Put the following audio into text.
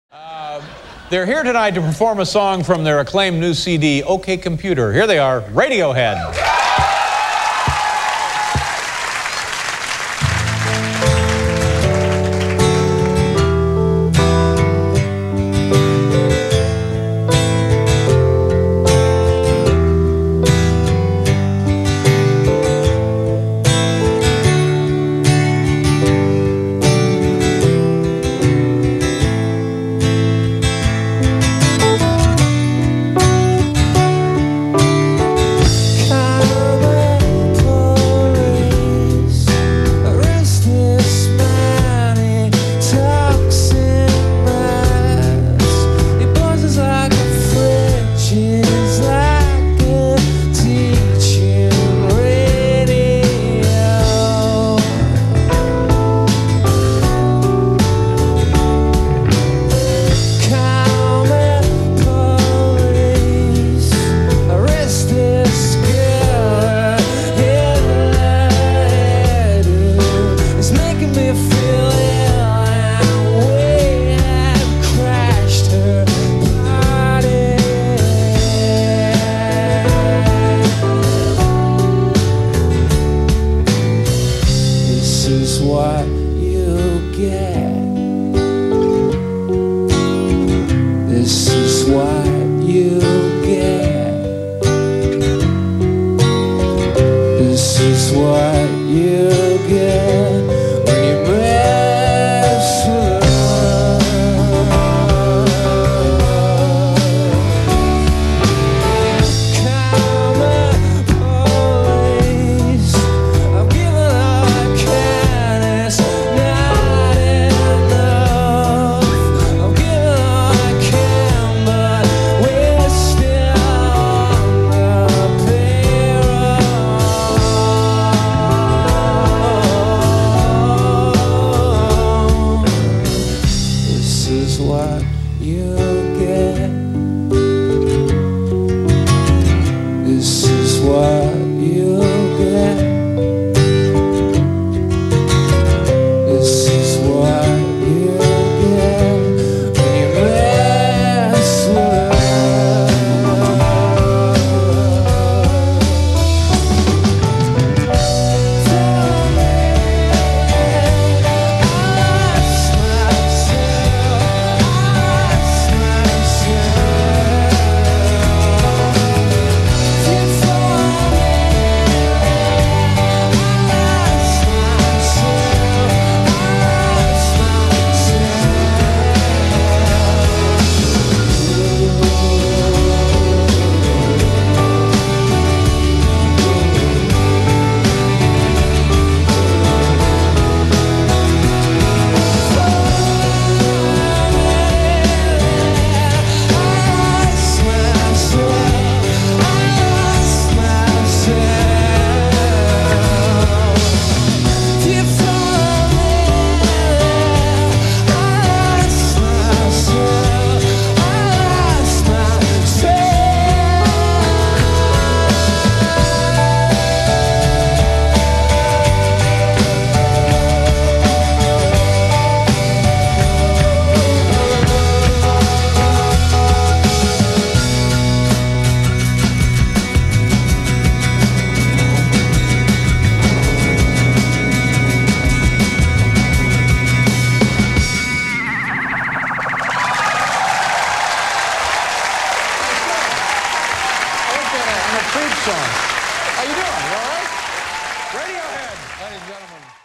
They're here tonight to perform a song from their acclaimed new CD, OK Computer. Here they are, Radiohead. What you get. This is what you get. This is what you get when you mess with what you get. This is what you get. This is what you get when you mess with Song. How you doing? You all right? Radiohead, ladies and gentlemen.